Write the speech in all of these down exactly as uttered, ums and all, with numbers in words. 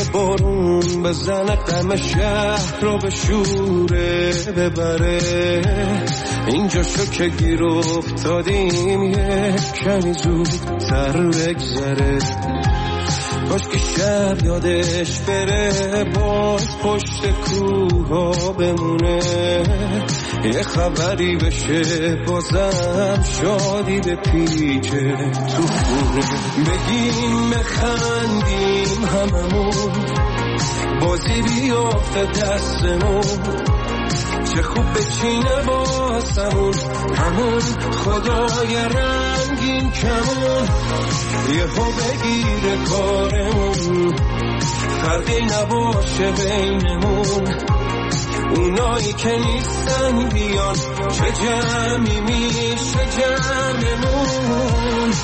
بارون بزنه غم شهر رو به شوره ببره. اینجا شو که گیر افتادیم یه کمی زودتر بگذره. کاش که شب یادش بره باز پشت کوه ها بمونه. یه خبری بشه بازم شادی به پیچه تو خونه. بگیم بخندیم هممون بازی بیافته دستمون. چه خوب بچینه باسمون همون خدای رنگین کمون. یه ها بگیره کارمون فرقی نباشه بینمون. اونایی که نیستن بیان چه جمعی میشه جمعمون.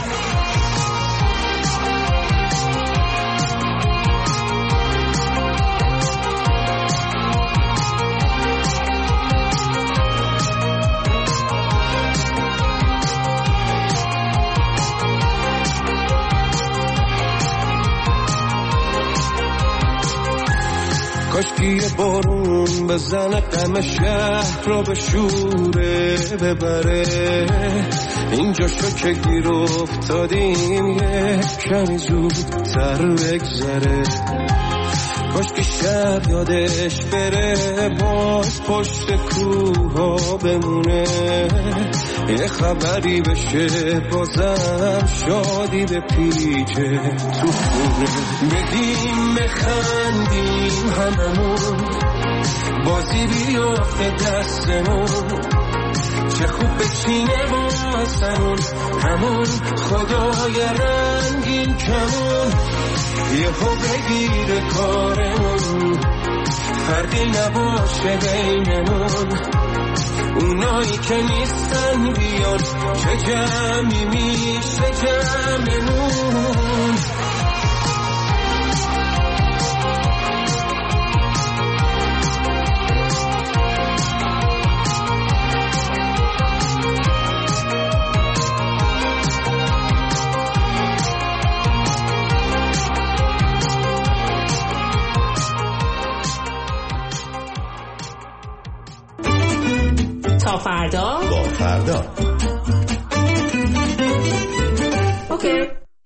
کاش که یه بارون بزنه غم شهر رو به شوره ببره. اینجا شو که گیر افتادیم یه کمی زودتر بگذره. کاش که شب یادش بره باز پشت کوه ها بمونه. یه خبری بشه بازم شادی به پیچه تو خونه. بگیم بخندیم هممون بازی بیافته دستمون. چه خوب بچینه باسمون همون خدای رنگین کمون. یه ها بگیره کارمون فرقی نباشه بینمون. اونایی که نیستن بیان چه جمعی میشه جمعمون. تا فردا با فردا اوکی.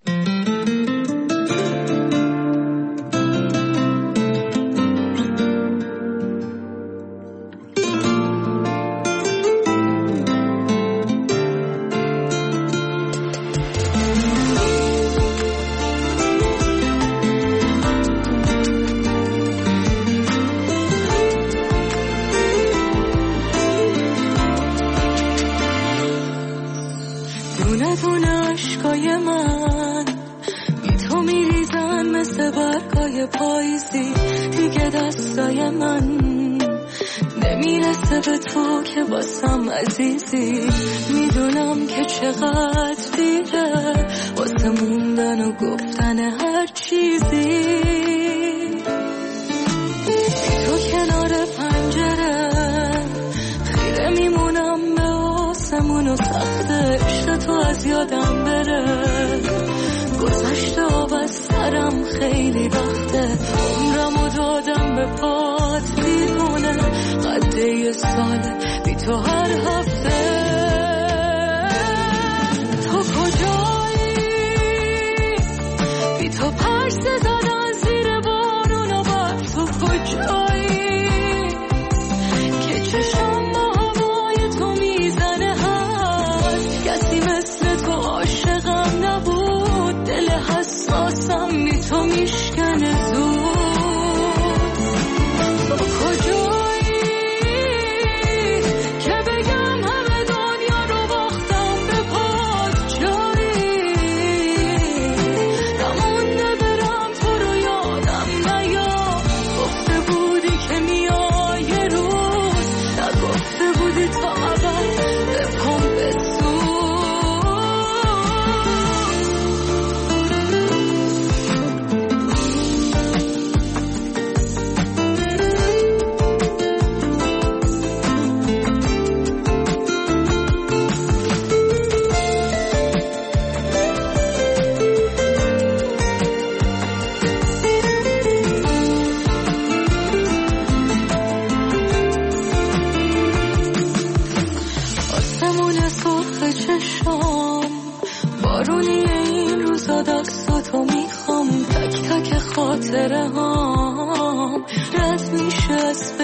پاییزی دیگه دستای من نمیرسه به تو که واسم عزیزی. میدونم که چقدر دیره واسه موندن و گفتن هر چیزی. بی تو کنار پنجره خیره میمونم به آسمون و سخته عشق تو از یادم بره. گذشته آب از سرم خیلی وقته عمرمو دادم به پات بیرونه. قده یه ساله بی تو هر هفته. تو کجایی بی تو پرسه زدن زیر بارون و بر تو کجایی که چشم با هوای تو میزنه. هست کسی مثل تو عاشقم نبود. دل حساسم بی تو میشکنه زود. تو کجایی که بگم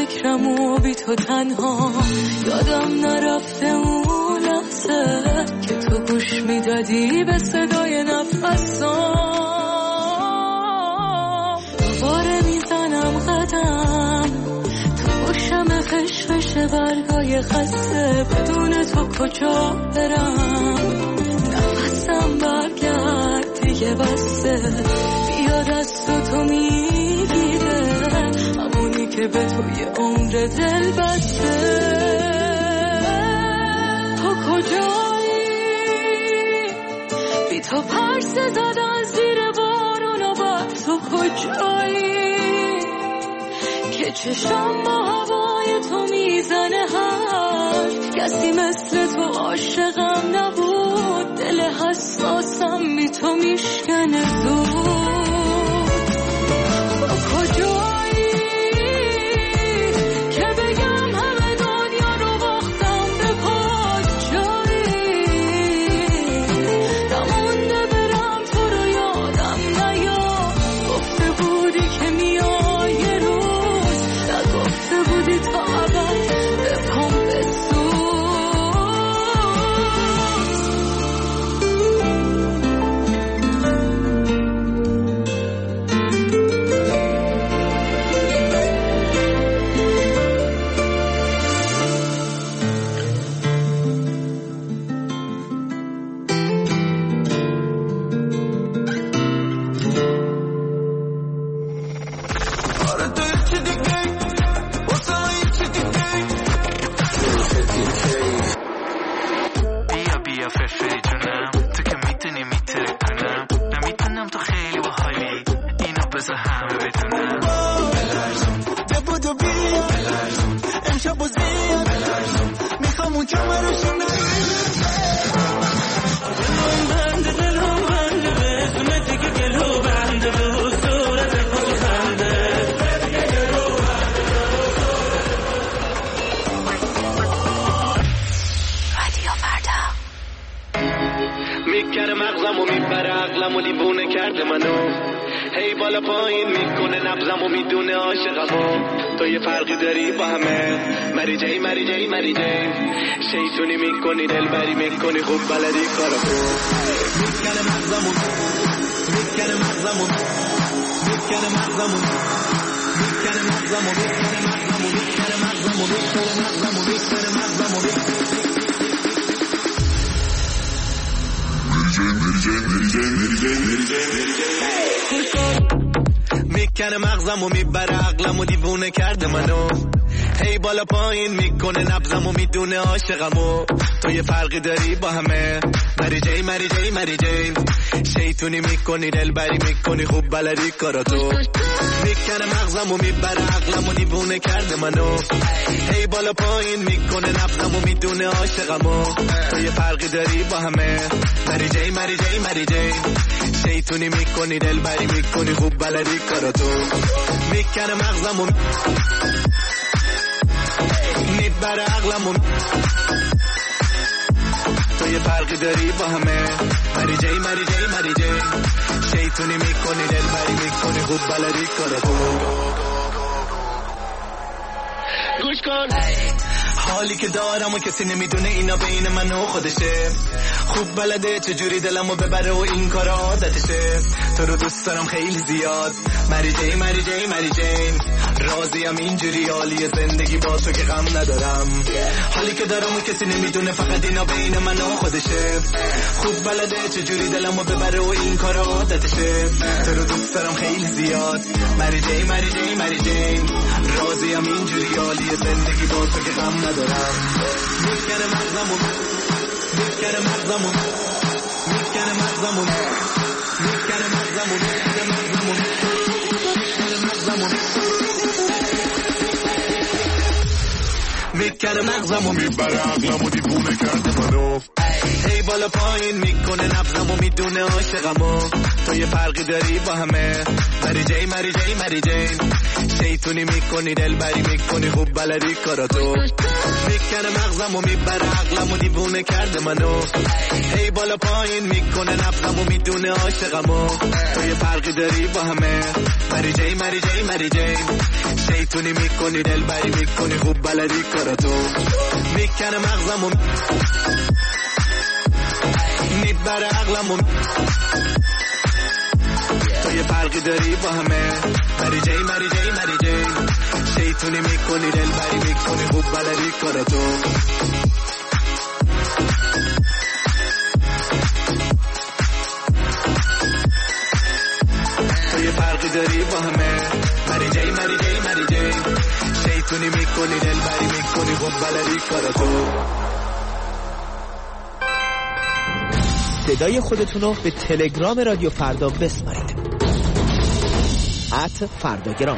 فکرم و بی تو تنها یادم نرفته اون لحظه که تو گوش میدادی به صدای نفسام. دوباره میزنم قدم تو گوشم خشخش برگای خسته بدون تو کجا برم. نفسم برگرد دیگه بسته بیا دست تو میگیره همونی که به توی عمر دل بسته. تو کجایی بی تو پرسه زدن زیر بارون و بعد تو کجایی که چشم با هوای تو میزنه حرف کسی مثل تو عاشقم نبود دل حساسم بی تو میشکنه زود. تو کجایی که بگم همه دنیا رو باختم به پاک جایی نمونده برم تو رو یادم نیاد گفته بودی که میای یه روز نگفته بودی تا ابد به پام بسوز. میکنه مغزم و میبره عقلم و دیوونه کرده منو هی بالا پایین میکنه نبزم و میدونه عاشقمو تو یه فرقی داری با همه مری جی مری جی مری جی شیطونی میکنی دلبری میکنی خوب بلدی کارو میکنه مغزم و میکنه مغزم و میکنه مغزم و میکنه مغزم و میکنه مغزم و میکنه مغزم و میکنه مغزم و میکنه مغزم و میکنه مغزم و میبره عقلم و دیوونه کرده منو هی بالا پایین میکنه نبزم و میدونه عاشقمو تو یه فرقی داری با همه مری جی مری جی مری جی شیطونی میکنی دلبری میکنی خوب بلدی کاراتو میکنه مغزم و میبره عقلم و دیوونه کرده منو هی بالا پایین میکنه نبزم و میدونه عاشقمو تو یه فرقی داری با همه مری جی مری جی مری جی شیطونی میکنی دلبری میکنی خوب بلدی کاراتو میکنه مغزم و میبره عقلم تو یه فرقی داری با همه مری جی مری جی مری جی شیطونی میکنی دلبری میکنی خوب بلدی کاراتو گوش کن حالی که دارم و کسی نمیدونه اینا بین من و خودشه خوب بلده چجوری دلمو ببره و این کار عادتشه تو رو دوست دارم خیلی زیاد مری جی مری جی مری جی راضیم اینجوری حالی زندگی با تو که غم ندارم حالی که دارم و کسی نمیدونه فقط اینا بین من و خودشه خوب بلده چجوری دلمو ببره و این کار عادتشه تو رو دوست دارم خیلی زیاد مری جی مری جی مری جی راضیم اینجوری حالی زندگی با تو که غم ندارم میکنه مغزمو میکنه مغزمو میکنه مغزمو میکنه مغزمو میکنه مغزمو میکنه مغزمو میکنه مغزمو میبره عقلمو دیوونه کرده منو هی بالا پایین میکنه نبضم و میدونه عاشقمو. تو یه فرقی داری با همه، مری جی مری جی مری جی. شیطونی میکنی دلبری میکنی خوب بلدی کاراتو. میکنه مغزم و میبره عقلم و دیوونه کرده منو. هی بالا پایین میکنه نبضم و میدونه عاشقمو. تو یه فرقی داری با همه، مری جی مری جی مری جی. شیطونی میکنی دلبری میکنی خوب بلدی کاراتو. میکنه مغزم و میبره عقلم و تو یه فرقی داری با همه، مری جی مری جی مری جی. شیطونی میکنی دلبری میکنی خوب بلدی کاراتو. تو یه فرقی داری با همه، مری جی مری جی مری جی. شیطونی میکنی دلبری میکنی خوب بلدی کاراتو. صدای خودتونو به تلگرام رادیو فردا بسپارید. ات فرداگرام.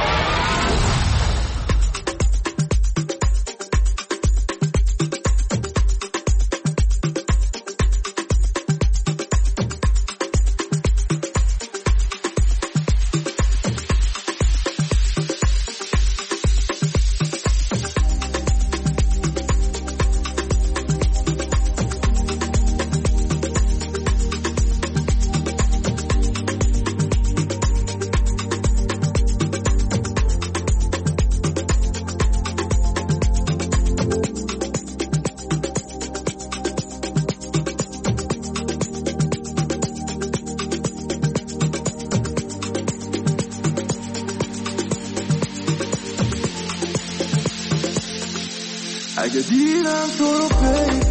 اگه دیدم تو رو پیف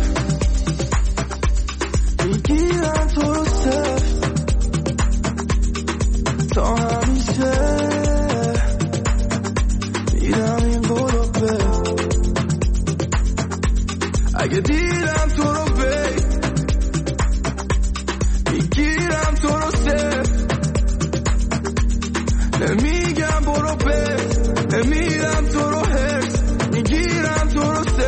میگیرم تو رو صف تا همیشه میرم این برو پیف. اگه دیدم تو رو پیف میگیرم تو رو صف نمیگم برو پیف نمیرم تو رو هرس میگیرم تو رو صف.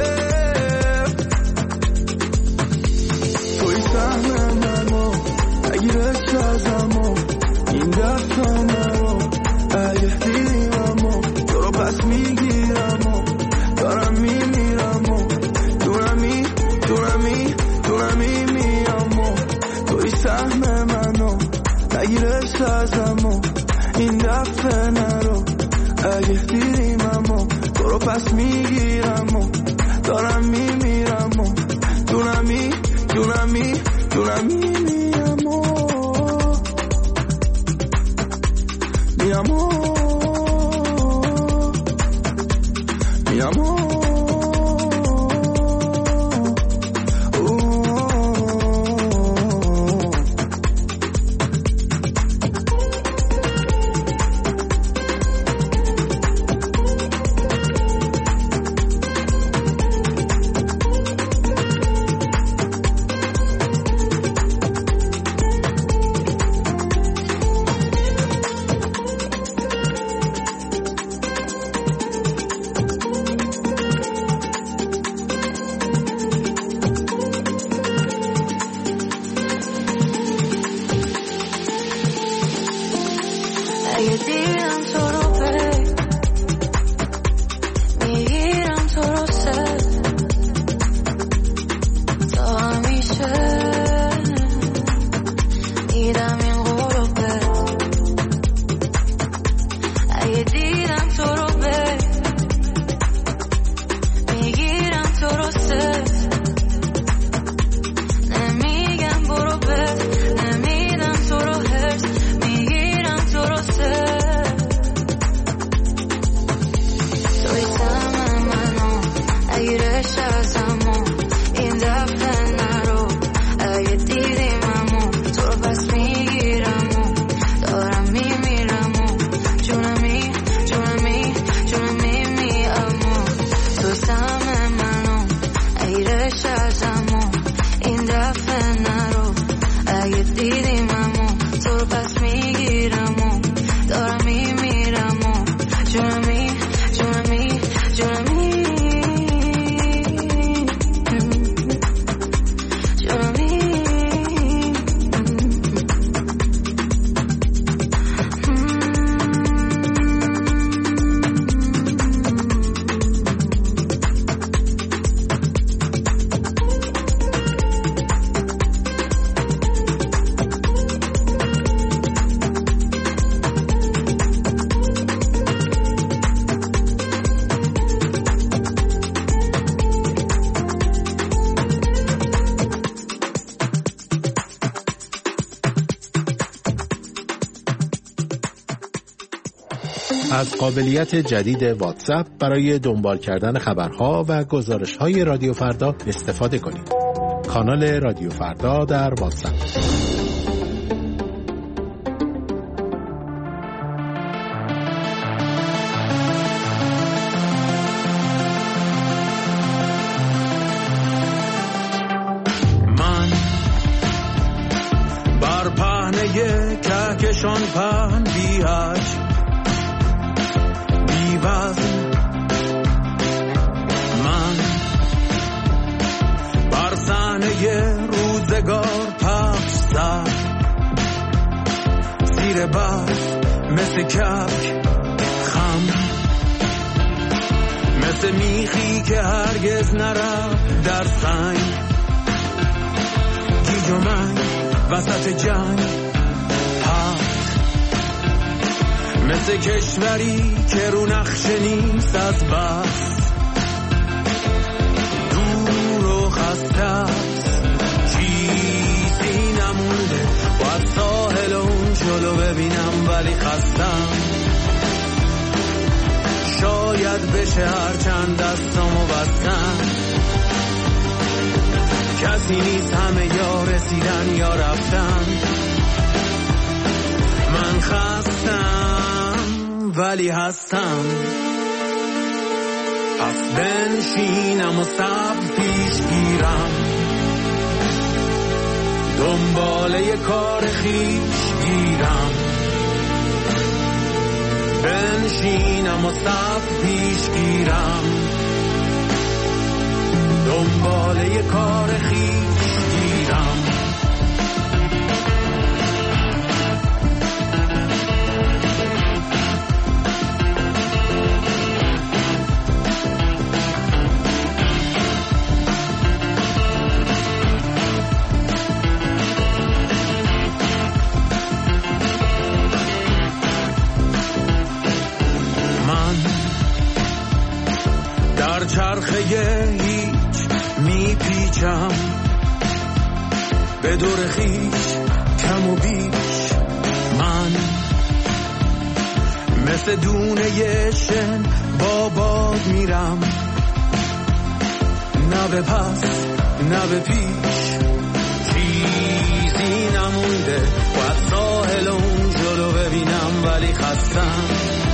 توی سهم منو نگیرش ازمو این دفتا منو اگه دیدیممو تو رو پس میگیرمو دارم میمیرمو دونمی دونمی دونمی میامو. توی سهم منو نگیرش ازمو این دفتا نرو اگه دیدیممو تو رو پس میگیرم و دارم میمیرم و دونمی دونمی دونمی میرم و میرم و میرم و از قابلیت جدید واتساپ برای دنبال کردن خبرها و گزارش‌های رادیو فردا استفاده کنید. کانال رادیو فردا در واتساپ. کهکشان پهن بیهج بیوزن، من بر صحنه روزگار پخش سر زیر برف مثل کبک خم، مثل میخی که هرگز نرفت در سنگ، گیج و منگ وسط جنگ، مثل کشوری که رو نقشه نیست از بس، دور و خسته است، چیزی نمونده، باید ساحل اون جلو ببینم ولی خستم، شاید بشه هرچند دستامو بستم، کسی نیست، همه یا رسیدن یا رفتن، من خستم ولی هستم، پس بنشینم و صبر پیش گیرم، دنباله کار خیش گیرم، بنشینم و صبر پیش گیرم، دنباله کار خیش گیرم. چرخه هیچ میپیچم، به دور خیش کم و بیش، من مثل دونه شن با باد میرم، نه به پس نه به پیش، چیزی نمونده، باید ساحل اون جلو ببینم ولی خستم،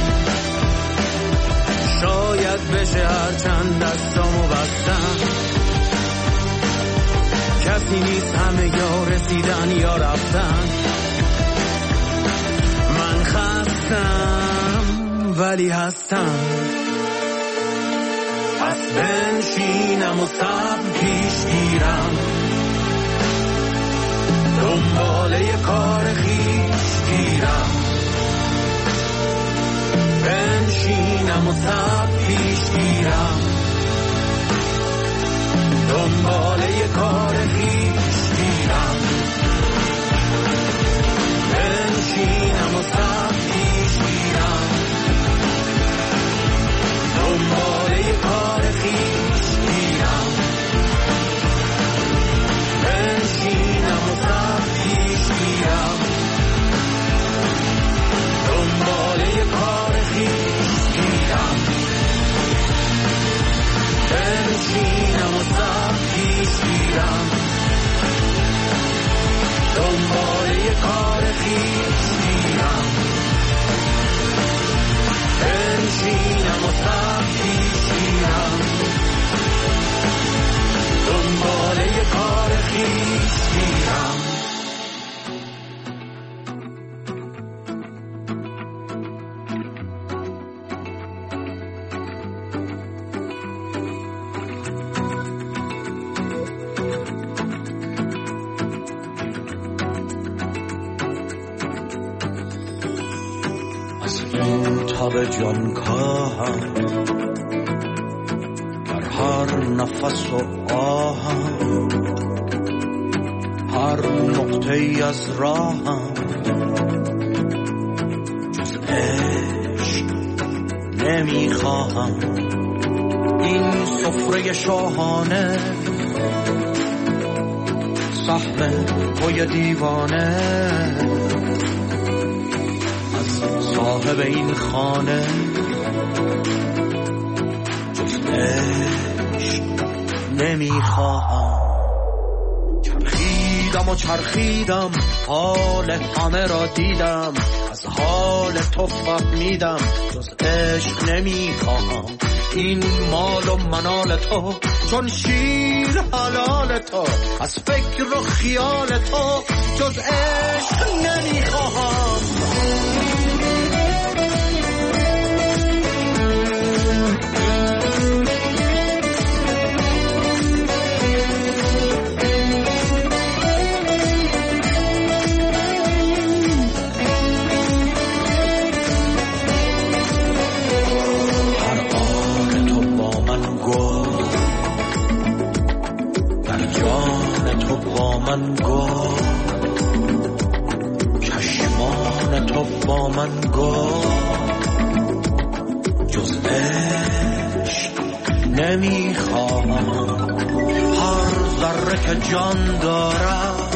شاید بشه هرچند دستامو بستم، کسی نیست، همه یا رسیدن یا رفتن، من خستم ولی هستم، پس بنشینم و صبر پیش گیرم، دنباله کار خیش گیرم، بنشینم و صبر پیش گیرم، دنباله کار خیش گیرم، بنشینم و صبر پیش گیرم، دنباله کار خیش گیرم، بنشینم و صبر پیش گیرم، دنباله کار خیش گیرم، بنشینم و صبر پیش گیرم، دنباله کار خیش گیرم، بنشینم و صبر پیش گیرم، دنباله کار خیش گیرم. به جان کاهم در هر نفس و آهم، هر نقطه ای از راهم، جز عشق نمیخواهم، این سفره شاهانه سهم پای دیوانه، از صاحب این خانه جز عشق نمیخواهم. چرخیدم و چرخیدم حال همه را دیدم، از حال تو فهمیدم جز عشق نمیخواهم. این مال و منال تو چون شیر حلال تو، از فکر و خیال تو جز عشق نمیخواهم. من گو چشمان تو با من گو جز عشق نمیخواهم. هر ذره که جان دارم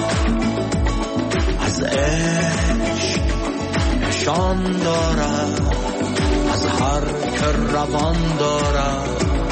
از عشق نشان دارم، از هر که روان دارم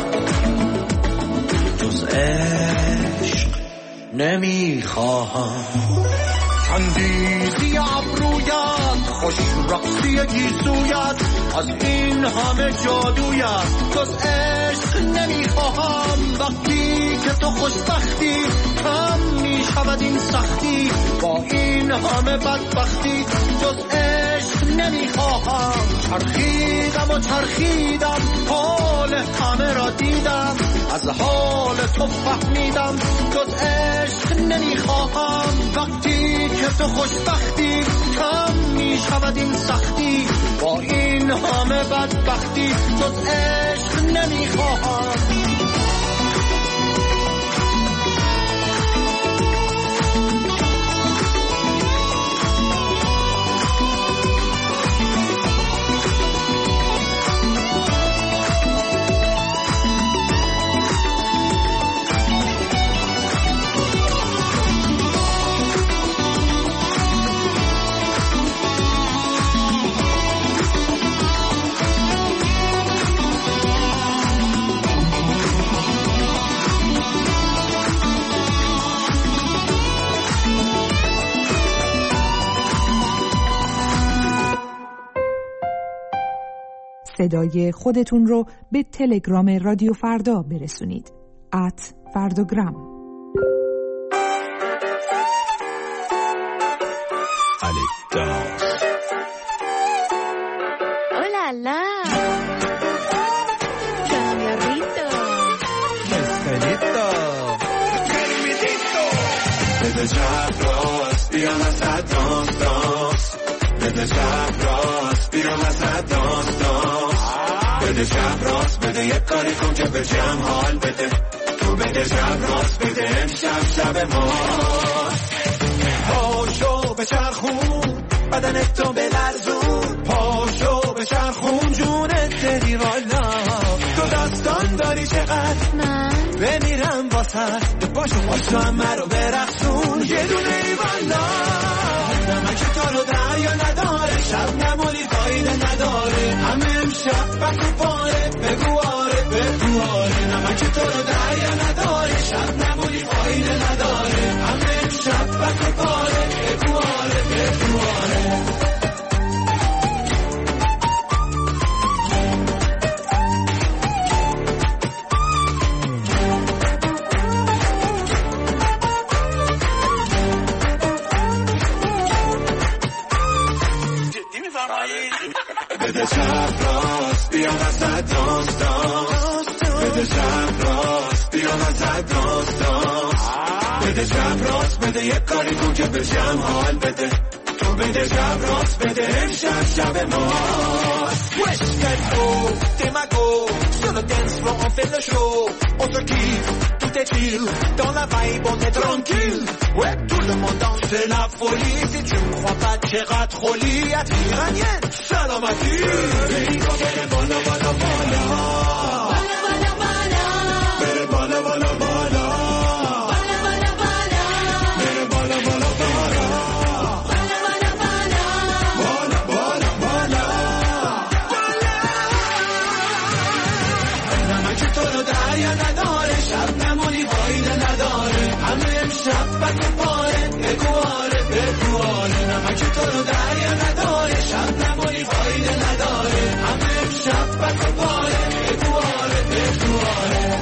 جز عشق نمیخواهم. خندیدی ابرویت، خوش رقصی گیسویت، از این همه جادویت جز عشق نمیخواهم. وقتی که تو خوشبختی کم میشود این سختی، با این همه بدبختی جز عشق نمیخواهم. چرخیدم و چرخیدم حال همه را دیدم، از حال تو فهمیدم جز عشق نمیخواهم. وقتی که تو خوشبختی کم میشود این سختی، با این همه بدبختی جز عشق نمیخواهم. صدای خودتون رو به تلگرام رادیو فردا برسونید. ات فردوگرام. اولالا کامیاریتو اسکالیتو بده شب راست بیام از دانس دانس، بده شب راست بیام از دانس دانس، بده شب راست بده یک کاری کن که به جمع حال بده. تو بده شب راست بده امشب شب ماست. پاشو به چرخون بدنت تو بلرزون، پاشو به چرخون جونت دهی والا. تو داستان داری چقدر من بمیرم واسه، پاشو پاشو همه رو برقصون یه دونه ای والا. نمک تو رو دریا نداره، شب نمونی فایده نداره، همه امشب بکو پاره بگو آره بگو آره. نمک تو رو دریا نداره، شب نمونی فایده نداره، همه امشب بکو پاره بگو آره بگو آره. بده شب راست بیام وسط دانس دانس، بده شب راست بیام وسط دانس دانس، بده شب راست بده یک کاری کن که به جمع حال بده. تو بده شب راست بده امشب شب ماست. Wesh Calvo, t'es ma go, sur le dance floor on fait le show, on se kiffe, tout est chill, dans la vibe on est tranquille. Ouais, tout le monde danse, c'est la folie, si tu me crois pas t'iras trop lit, à t'iranienne, salamati. Rico bere bola bola bola, bola bola bola, bere bola bola bola, bola bola bola, bere bola bola bola, bola bola bola, bola bola bola. تو رو دریا نداره شب نمونی فایده نداره همه امشب بک پاره بگواره بگواره نمک تو رو دریا نداره شب نمونی فایده نداره همه امشب بک پاره بگواره بگواره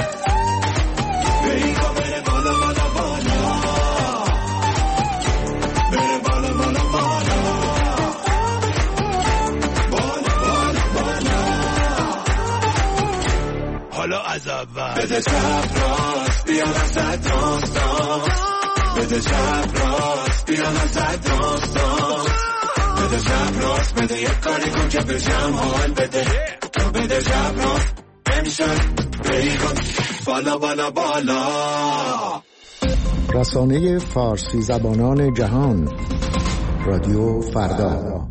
بیگا بره بالا بالا بالا بره بالا بالا بالا بالا بالا بالا حالا از اول بده چپ راست بیا وسط دانس دانس بده چپ راست بیا وسط دانس دانس بده چپ راست بده یک کاری کن که به جمع حال بده تو بده چپ راست نمیشن بیگا بالا بالا بالا رسانه فارسی زبانان جهان رادیو فردا.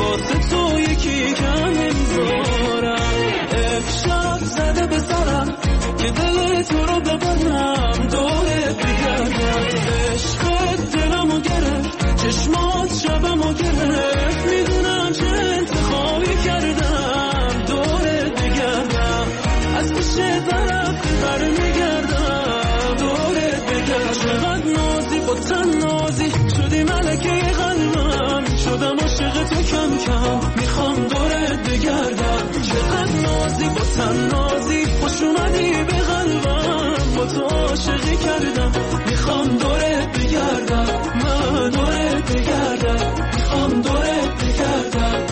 واسه تو یکی کم نمیذارم. افشار زده به سرم که دل تو رو ببرم، دورت بگردم. عشقت دلمو گرفت، چشمات شبمو گرفت، میدونم چه انتخابی کردم. دورت بگردم، از پیش طرف بر میگردم. دورت بگردم. چقدر نازی با تن نازی شدی ملکه قلبم، شدم عاشق تو کم کم، میخوام دورت بگردم. چقدر نازی با تن نازی خوش اومدی به قلبم، با تو عاشقی کردم، میخوام دورت بگردم. من دورت بگردم، میخوام دورت بگردم.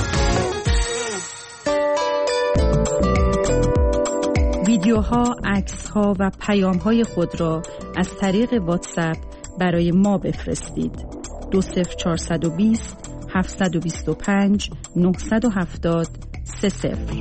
ویدیوها، عکس‌ها و پیام‌های خود را از طریق واتساپ برای ما بفرستید. دو صفر چهارصد و بیست هفتصد و بیست و پنج نهصد و هفتاد سه صفر.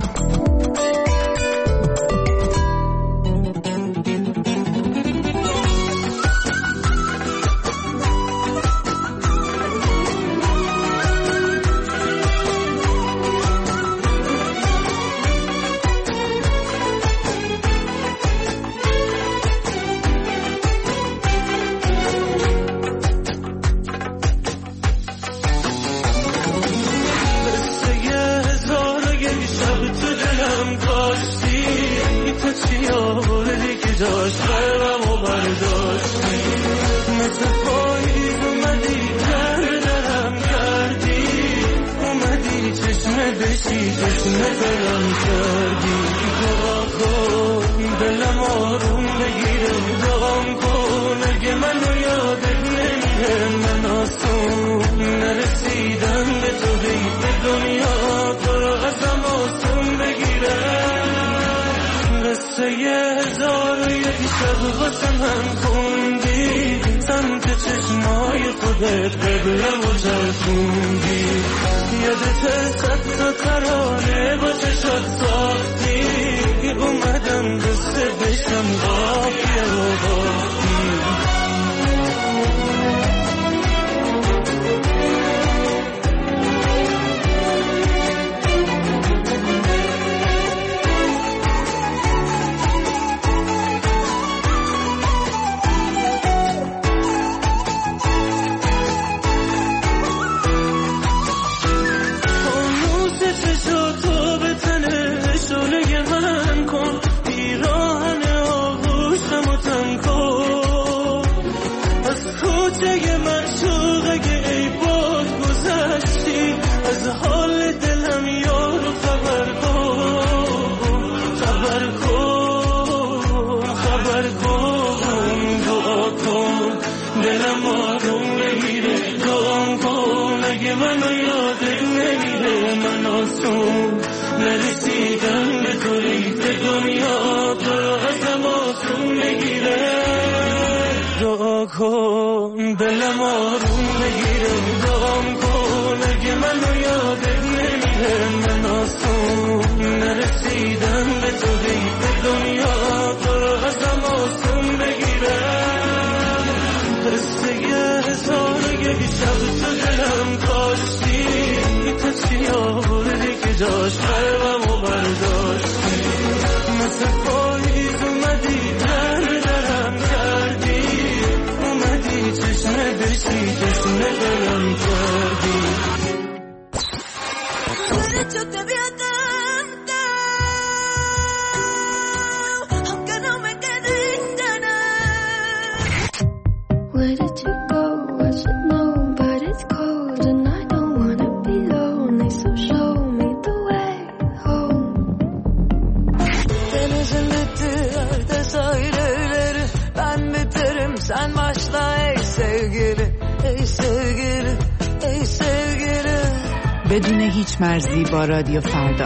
بدون هیچ مرزی با رادیو فردا.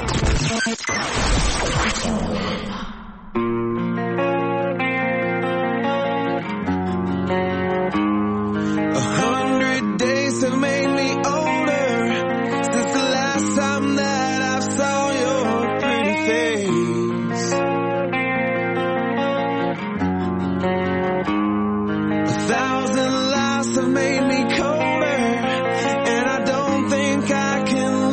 Thousand lies have made me colder, and I don't think I can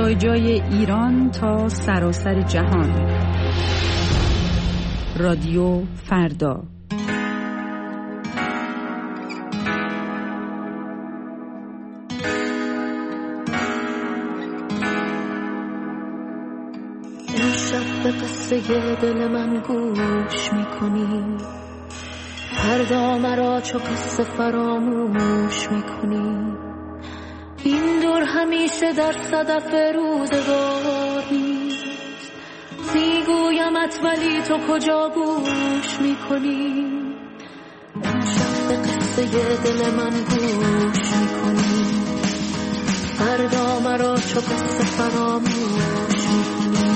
جای جای ایران تا سراسر جهان. رادیو فردا. امشب به قصه دل من گوش میکنی، فردا مرا چو قصه فراموش میکنی. این دور همیشه در صدف روزگار نیست، میگویمت ولی تو کجا گوش میکنی. امشب به قصه دل من گوش میکنی، فردا مرا چو قصه فراموش میکنی.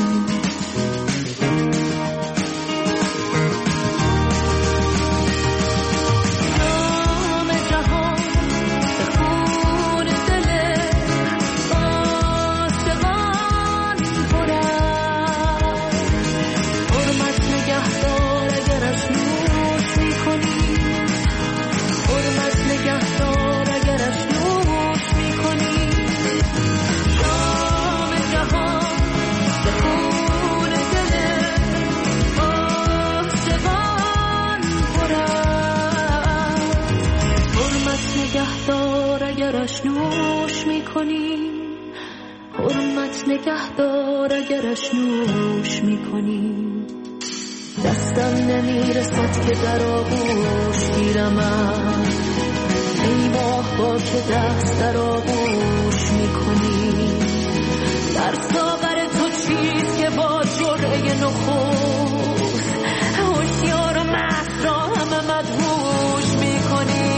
اگرش نوش میکنی، حرمت نگهدار اگرش نوش میکنی. دستم نمیرسد که در آغوش گیرمم، ای ماه با که دست در آغوش میکنی. در ساغر تو چیز که با جرعه نخست، هوشیار و مست را همه مدهوش میکنی.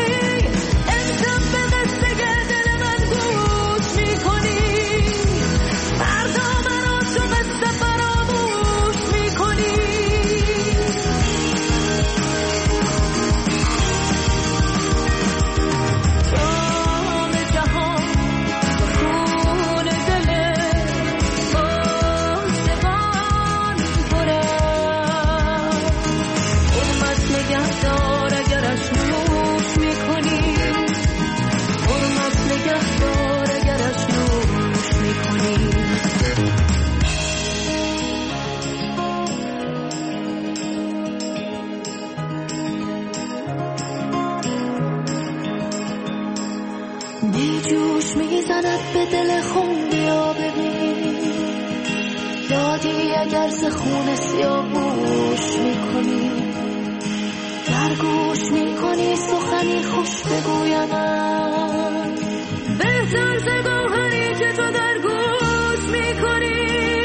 جوش میزند به دل خون، بیا ببین یادی اگر ز خون سیاوش میکنی. در گوش میکنی سخنی خوش بگویم، بهتر ز گوهری که تو در گوش میکنی.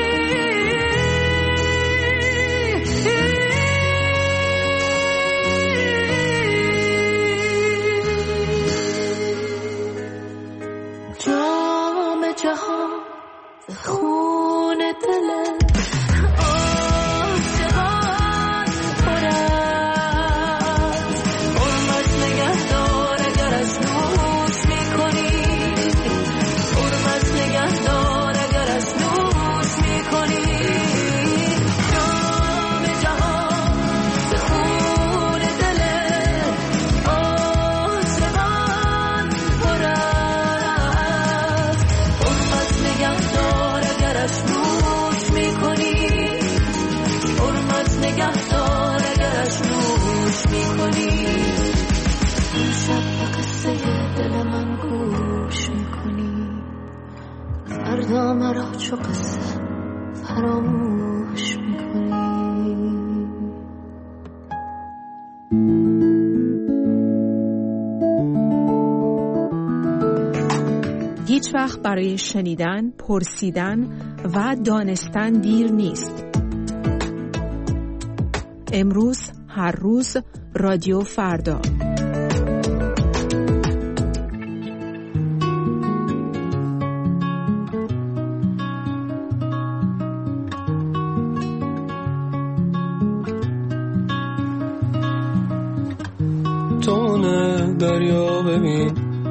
جهان خون دل آسمان پر است، حرمت نگهدار اگرش نوش میکنی. حرمت نگهدار اگرش نوش میکنی. جام جهان خون دل آسمان پر است، نگهدار اگرش نوش میکنی. حرمت نگهدار اگرش نوش میکنی. شب به قصه دل من گوش میکنی، فردا مرا چو قصه فراموش میکنی. هیچ وقت برای شنیدن، پرسیدن و دانستن دیر نیست. امروز، هر روز، رادیو فردا. تونه دریا ببین،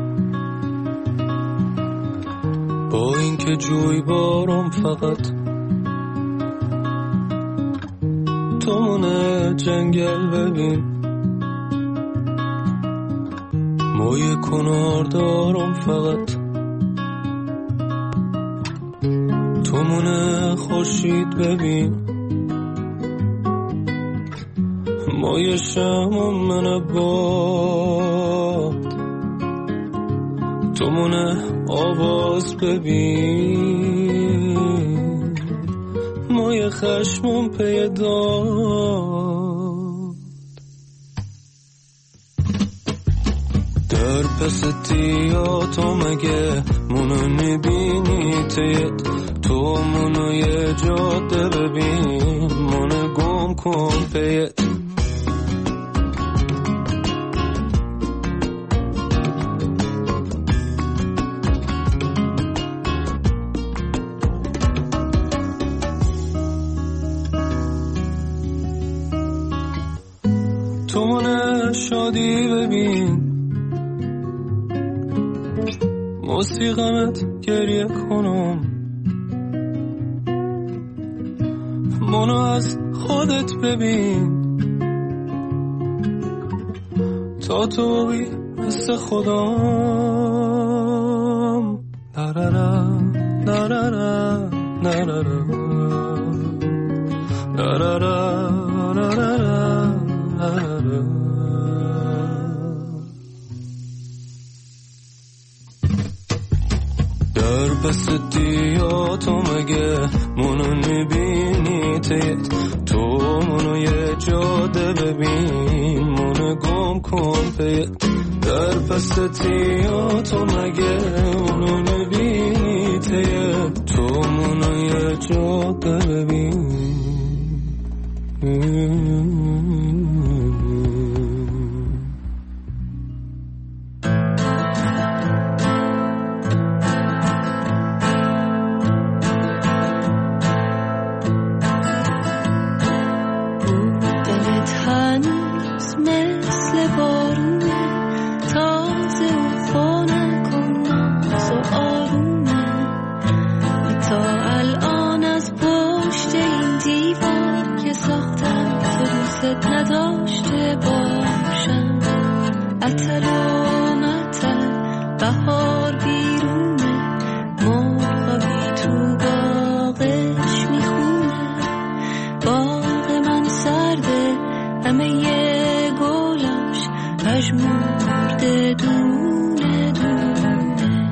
با اینکه جوی بارم فقط تونه جنگل ببین، موی کنار دارم فقط تومونه خورشید ببین مایه شم من باد تومونه آواز ببین مایه خشمم پیدا در پس تیا تو مگه منو میبینی تیت تو منو یه جاده ببین منو گم کن پیت تو منو شادی ببین موسیقمت گریه کنم منو از خودت ببین تا توی مثل خودم نرارا نرارا نرارا نرارا نرارا در بستی یا تو مگه منو نبینی تیت تو منو یه جاده ببین منو گم کن پیت در بستی یا تو مگه منو نبینی تیت تو منو یه جاده ببین نداشته باشم اتل و متل بهار بیرونه مرغابی تو باغش میخونه باغ من سرده همه یه گلاش پژمرده دونه دونه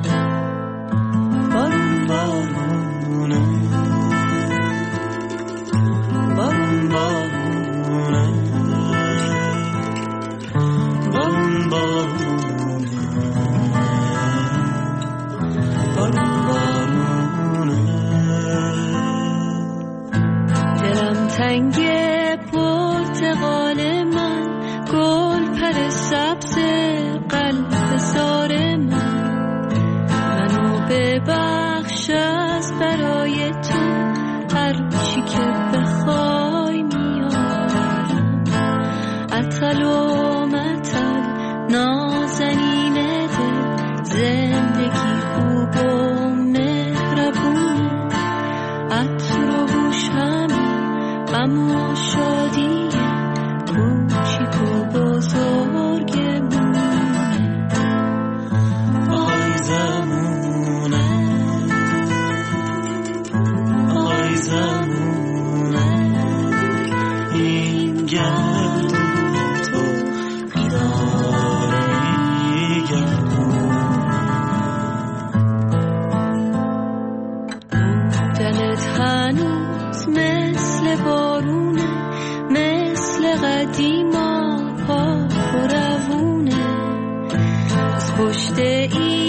بارون بارونه بارون بارونه دلم تنگ پرتقال من گل پر سبز قلب سار من منو ببخش از برای تو هر چی که بخوای میارم اتل و متل نازنین دل زندگی خوب و مهربونه عطر و گوش همین غم و شادی کوچیک و بزرگمونه آی زمونه آی زمونه این گرد تو بیداره دلت هنوز مثل بارونه مثل قدیما پاک و روونه از پشت این